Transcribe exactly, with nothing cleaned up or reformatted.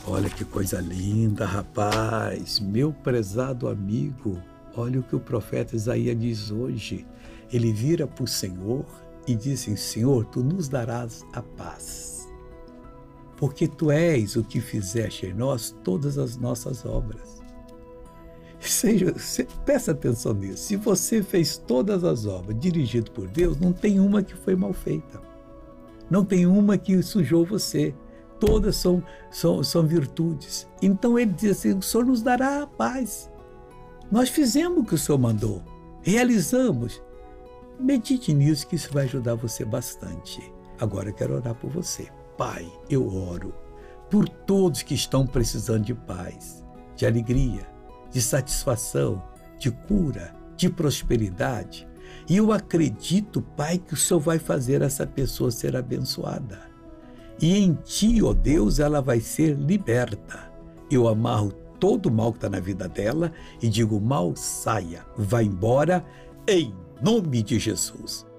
Olha que coisa linda, rapaz, meu prezado amigo. Olha o que o profeta Isaías diz hoje. Ele vira para o Senhor e diz assim: Senhor, tu nos darás a paz, porque tu és o que fizeste em nós todas as nossas obras. Seja, se, presta atenção nisso. Se você fez todas as obras dirigido por Deus, não tem uma que foi mal feita. Não tem uma que sujou você. Todas são, são, são virtudes. Então ele diz assim: o Senhor nos dará a paz. Nós fizemos o que o Senhor mandou. Realizamos. Medite nisso, que isso vai ajudar você bastante. Agora eu quero orar por você. Pai, eu oro por todos que estão precisando de paz, de alegria, de satisfação, de cura, de prosperidade. E eu acredito, Pai, que o Senhor vai fazer essa pessoa ser abençoada. E em Ti, ó Deus, ela vai ser liberta. Eu amarro todo o mal que está na vida dela e digo: mal saia, vá embora, em nome de Jesus.